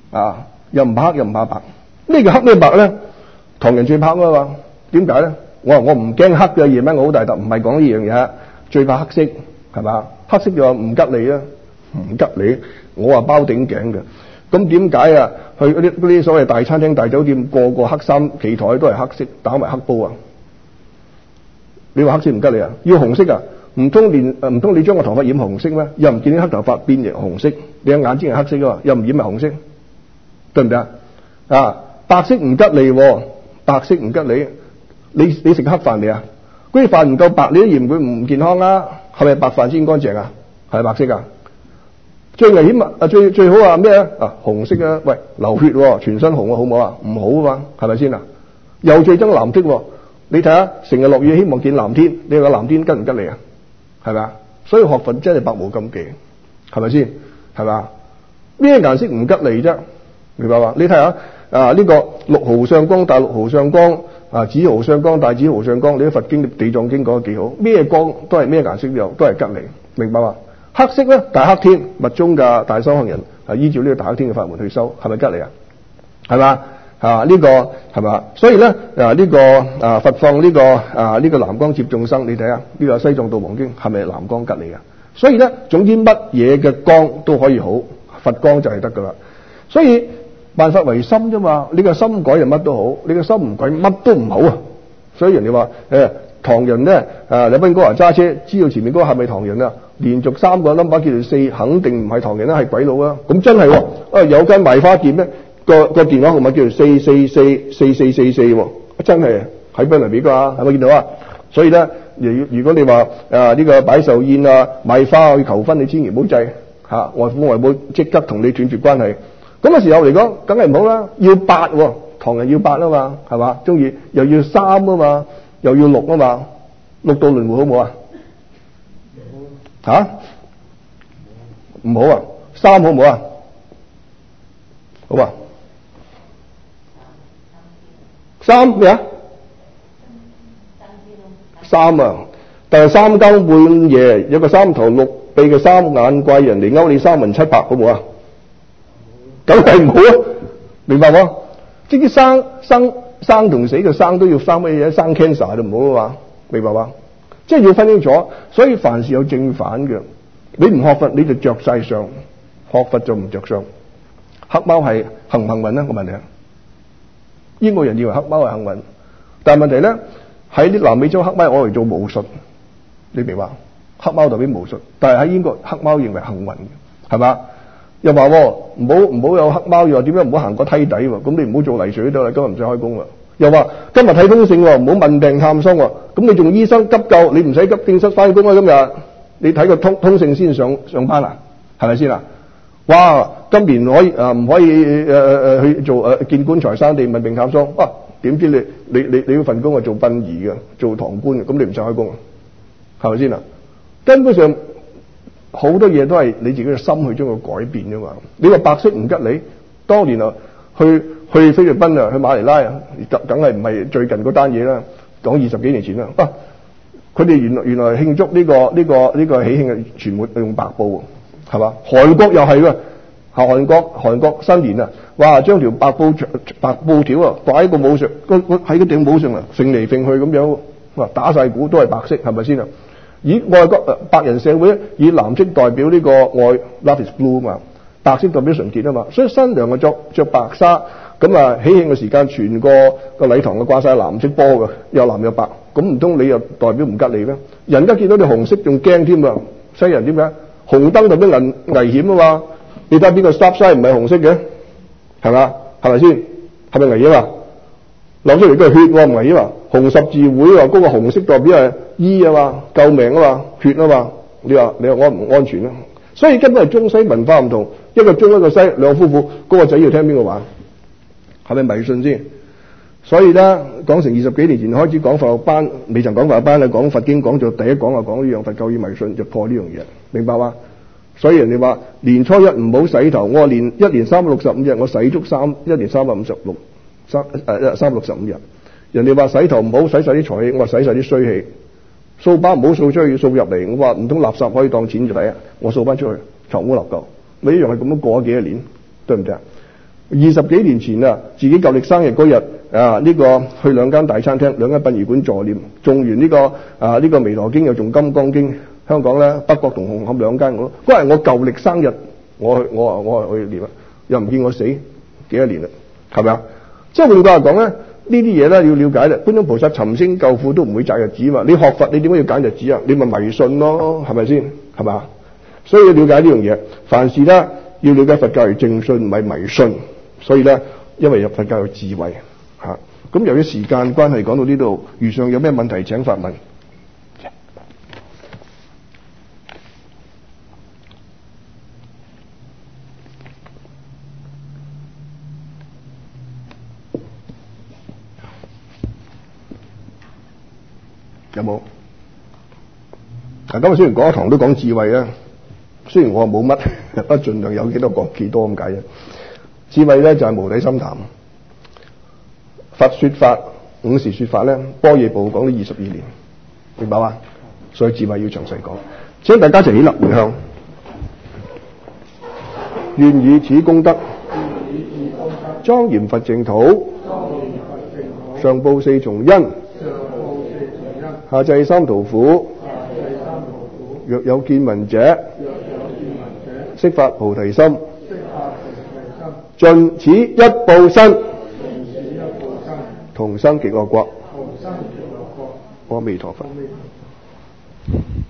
Speaker 1: 啊，又唔怕黑又唔怕白。咩叫黑咩白咧？唐人最怕黑啊嘛。點解咧？我唔驚黑嘅，夜晚我好大膽，唔係講呢樣嘢，最怕黑色係嘛？黑色就話唔吉利啊，唔吉利，我話包頂頸嘅。咁點解啊？去嗰啲所謂大餐廳大酒店，個個黑衫企台都係黑色，打埋黑布啊！你話黑色唔吉利啊？要紅色啊？唔通你將個頭髮染紅色咩？又唔見啲黑頭髮變成紅色，你嘅眼睛係黑色噶嘛？又唔染係紅色，對唔對啊？啊，白色唔吉利，白色唔吉利。你食黑飯未啊？嗰啲飯唔夠白，你都嫌佢唔健康啊？係咪白飯先乾淨啊？係白色啊？最危險啊！最好啊咩啊？紅色啊！喂，流血喎，全身紅啊，好唔好啊？唔好啊嘛，係咪先啊？又最憎藍色喎，你睇下，成日落雨希望見藍天，你話藍天吉唔吉利啊？係咪啊？所以學佛真係百無禁忌，係咪先？係咪啊？咩顏色唔吉利啫？明白嘛？你睇下啊，呢個六毫上光、大六毫上光啊，紫毫上光、大紫毫上光，你啲佛經、地藏經講得幾好，咩光都係咩顏色都有，都係吉利，明白嘛？黑色咧，大黑天，密宗嘅大修行人係依照呢個大黑天嘅法門去修，係咪吉利啊？係嘛？啊呢個係嘛？所以咧呢個佛放呢個呢個藍光接眾生，你睇下呢個西藏度王經係咪藍光吉利啊？所以咧，總之乜嘢嘅光都可以好，佛光就係得噶啦。所以萬法唯心啫嘛，你個心改就乜都好，你個心唔改乜都唔好啊。所以人哋話唐人咧李斌哥話揸車，知道前面嗰個係咪唐人啊？連續3個 number 叫做4，肯定唔係唐人啦，係鬼佬啊！咁真係喎，有間賣花店咧，個電話號碼叫做4444444喎，真係喺邊度俾㗎？係咪見到啊？所以咧，如果你話呢個擺壽宴啊、買花去求婚，你千祈唔好制嚇，外父外母即刻同你斷絕關係。咁嘅時候嚟講，梗係唔好啦，要8喎，唐人要8啊嘛，係嘛？中意又要3啊嘛，又要6啊嘛，6道輪迴好唔好啊？吓？唔好啊？3好唔好啊？好啊？3咩啊？3啊！但係3更半夜有個3頭6臂嘅3眼怪人嚟勾你3文7白，好唔好啊？梗係唔好啊！明白冇？即係生同死嘅生都要生乜嘢？生 cancer 就唔好啊嘛！明白嘛？即係要分清楚，所以凡事有正反嘅。你唔學佛你就着晒相，學佛就唔着相。黑貓係幸唔幸運咧？我問你啊，英國人以為黑貓係幸運，但係問題咧，喺啲南美洲黑貓我嚟做巫術，你明白？黑貓代表巫術，但係喺英國黑貓認為幸運嘅，係嘛？又話唔好有黑貓，又話點樣唔好行個梯底喎？咁你唔好做泥水都得啦，今日唔使開工啦。又話今日睇通勝喎，唔好問病探生喎。咁你仲醫生急救，你唔使急症室翻工啊！今日你睇個通勝先上班啊？係咪先啊？哇！今年可以唔可以去做見棺材山地問病探生？哇！點知你嗰份工係做殯儀嘅，做堂官嘅，咁你唔使開工啊？係咪先啊？根本上好多嘢都係你自己嘅心去將佢改變啫嘛。你話白色唔吉利，當年啊去菲律賓啊，去馬尼拉啊，梗係唔係最近嗰單嘢啦，講20幾年前啦。佢哋原來慶祝呢個喜慶嘅全部用白布，係嘛？韓國又係㗎，韓國新年啊，哇！將條白布條啊掛喺個帽上，喺個頂帽上啊，揈嚟揈去咁樣，哇！打晒鼓都係白色，係咪先啊？以外國白人社會咧，以藍色代表呢個愛 ，love is blue 啊嘛，白色代表純潔啊嘛，所以新娘啊着白紗，咁啊喜慶嘅時間，全個禮堂啊掛晒藍色波嘅，又藍又白，咁唔通你又代表唔吉利咩？人家見到你紅色仲驚添啊！西人點解？紅燈代表危險啊嘛！你睇下邊個 stop sign 唔係紅色嘅，係嘛？係咪先？係咪危險啊？流出嚟都係血喎，唔危險啊！紅十字會話嗰個紅色代表係醫啊嘛，救命啊嘛，血啊嘛。你話安唔安全啊？所以根本係中西文化唔同，一個中一個西，兩夫婦嗰個仔要聽邊個話？係咪迷信先？所以咧講成20幾年前開始講佛學班，未曾講佛學班啦，講佛經講咗第一講就講呢樣佛教與迷信，就破呢樣嘢，明白嘛？所以人哋話年初一唔好洗頭，我話一年365日，我洗足一年365日。人哋話洗頭唔好洗晒啲財氣，我話洗晒啲衰氣。掃把唔好掃出去，要掃入嚟。我話唔通垃圾可以當錢就抵啊？我掃翻出去，頭污立舊。你一樣係咁樣過咗幾多年，對唔對啊？ 20幾年前啊，自己舊曆生日嗰日啊，呢個去2間大餐廳、2間殯儀館助念，誦完呢個呢個彌陀經又誦金剛經。香港咧，北角同紅磡2間嗰日我舊曆生日，我去念啊，又唔見我死幾多年啦，係咪啊？即係換句話講咧，呢啲嘢咧要了解啦。觀音菩薩尋聲救苦都唔會擇日子嘛。你學佛你點解要揀日子啊？你咪迷信咯，係咪先？係嘛？所以要了解呢樣嘢，凡事咧要了解佛教係正信，唔係迷信。所以咧，因為入佛教有智慧嚇。咁由於時間關係，講到呢度，如上有咩問題請發問。有冇？嗱，今日雖然講一堂都講智慧啊，雖然我冇乜，不盡量有幾多講幾多咁解啫。智慧咧就係無底深潭。佛說法5時說法咧，般若部講咗22年，明白嘛？所以智慧要詳細講。請大家一齊起立回向，願以此功德莊嚴佛淨土，上報4重恩，下濟三途苦。若有見聞者，悉發菩提心，盡此一報身，同生極樂國。阿彌陀佛。